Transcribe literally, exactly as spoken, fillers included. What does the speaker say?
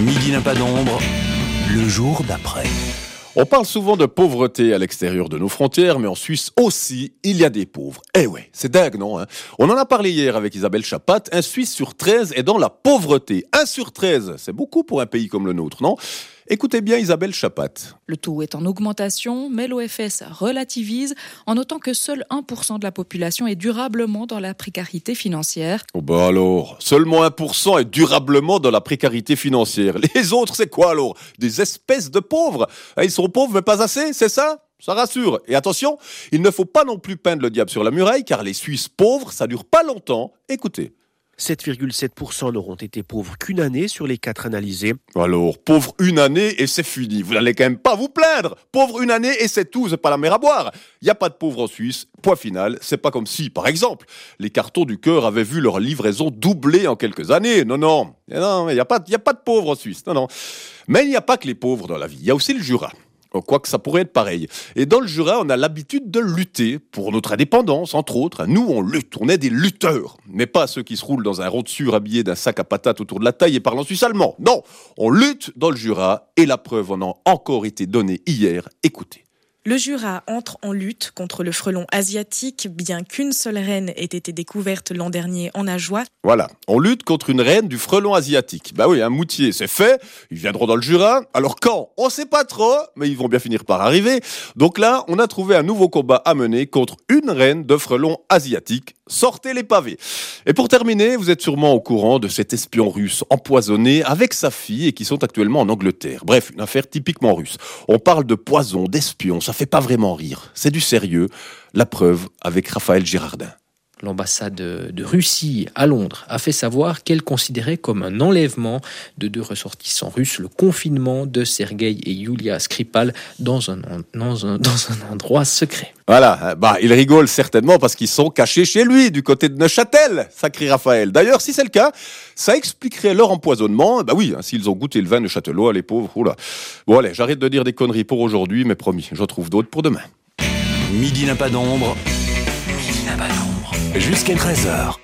Midi n'a pas d'ombre, le jour d'après. On parle souvent de pauvreté à l'extérieur de nos frontières, mais en Suisse aussi, il y a des pauvres. Eh ouais, c'est dingue, non hein. On en a parlé hier avec Isabelle Chapat. Un Suisse sur treize est dans la pauvreté. Un sur treize, c'est beaucoup pour un pays comme le nôtre, non ? Écoutez bien Isabelle Chapat. Le taux est en augmentation, mais l'O F S relativise en notant que seul un pour cent de la population est durablement dans la précarité financière. Oh bah alors, seulement un pour cent est durablement dans la précarité financière. Les autres, c'est quoi alors ? Des espèces de pauvres ? Ils sont pauvres mais pas assez, c'est ça ? Ça rassure. Et attention, il ne faut pas non plus peindre le diable sur la muraille, car les Suisses pauvres, ça dure pas longtemps. Écoutez. sept virgule sept pour cent n'auront été pauvres qu'une année sur les quatre analysés. Alors, pauvre une année et c'est fini. Vous n'allez quand même pas vous plaindre. Pauvre une année et c'est tout, c'est pas la mer à boire. Il n'y a pas de pauvres en Suisse. Point final, c'est pas comme si, par exemple, les cartons du cœur avaient vu leur livraison doubler en quelques années. Non, non, non, il n'y a pas, il y a pas de pauvres en Suisse. Non, non. Mais il n'y a pas que les pauvres dans la vie. Il y a aussi le Jura. Quoique ça pourrait être pareil. Et dans le Jura, on a l'habitude de lutter pour notre indépendance, entre autres. Nous, on lutte, on est des lutteurs. Mais pas ceux qui se roulent dans un rond de surhabillé d'un sac à patates autour de la taille et parlant suisse allemand. Non, on lutte dans le Jura et la preuve en a encore été donnée hier. Écoutez. Le Jura entre en lutte contre le frelon asiatique, bien qu'une seule reine ait été découverte l'an dernier en Ajoie. Voilà, on lutte contre une reine du frelon asiatique. Bah oui, un moutier, c'est fait, ils viendront dans le Jura. Alors quand ? On sait pas trop, mais ils vont bien finir par arriver. Donc là, on a trouvé un nouveau combat à mener contre une reine de frelon asiatique. Sortez les pavés. Et pour terminer, vous êtes sûrement au courant de cet espion russe empoisonné avec sa fille et qui sont actuellement en Angleterre. Bref, une affaire typiquement russe. On parle de poison, d'espion, ça fait pas vraiment rire. C'est du sérieux. La preuve avec Raphaël Girardin. L'ambassade de Russie à Londres a fait savoir qu'elle considérait comme un enlèvement de deux ressortissants russes le confinement de Sergueï et Yulia Skripal dans un, dans un, dans un endroit secret. Voilà, bah, ils rigolent certainement parce qu'ils sont cachés chez lui, du côté de Neuchâtel, sacré Raphaël. D'ailleurs, si c'est le cas, ça expliquerait leur empoisonnement. Bah oui, hein, s'ils ont goûté le vin neuchâtelois, les pauvres, oula. Bon allez, j'arrête de dire des conneries pour aujourd'hui, mais promis, j'en trouve d'autres pour demain. Midi n'a pas d'ombre, midi n'a pas d'ombre, jusqu'à treize heures.